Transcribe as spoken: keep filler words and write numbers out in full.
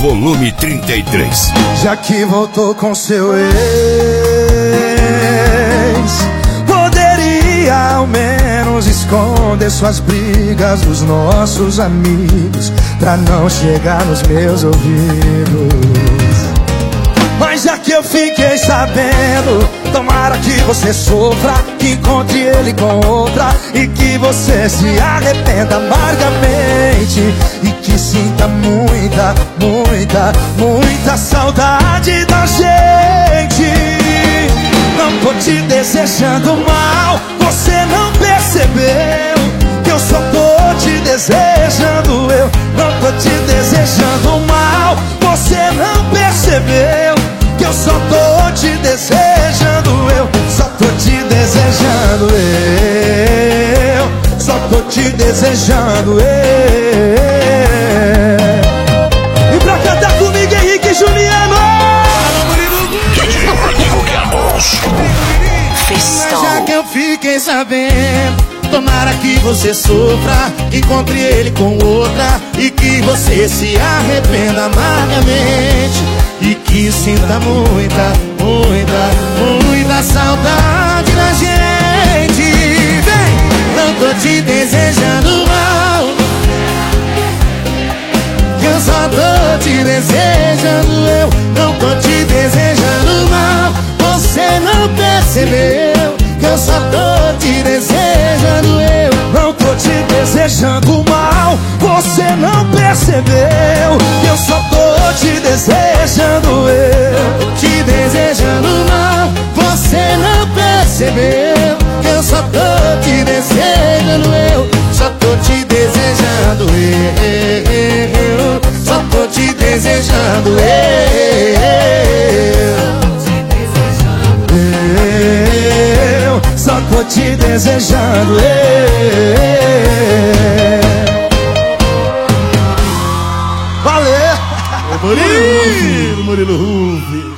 volume trinta e três. Já que voltou com seu ex, poderia ao menos esconder suas brigas dos nossos amigos, pra não chegar nos meus ouvidos. Mas já que eu fiquei sabendo, tomara que você sofra, que encontre ele com outra e que você se arrependa amargamente e que sinta muita, muita, muita saudade da gente. Não tô te desejando mal, você não percebeu que eu só tô te desejando. Eu não tô te desejando mal, você não percebeu que eu só tô te desejando. Eu só tô te desejando. Eu só tô te desejando. Eu. E pra cantar comigo, Henrique e Juliano. Mas já que eu fiquei sabendo, tomara que você sofra, encontre ele com outra e que você se arrependa amargamente e que sinta muita, muita, muita saudade da gente. Vem, não tô te desejando mal, que eu só tô te desejando. Eu não tô te desejando mal, você não percebeu que eu só tô te desejando. Eu não tô te desejando mal, você não percebeu que eu só tô te desejando. Eu tô te desejando mal, você não percebeu que eu só tô te desejando. Eu só tô te desejando. Eu só tô te desejando. Eu só tô te desejando. Valeu! Murilo, Murilo Rufi.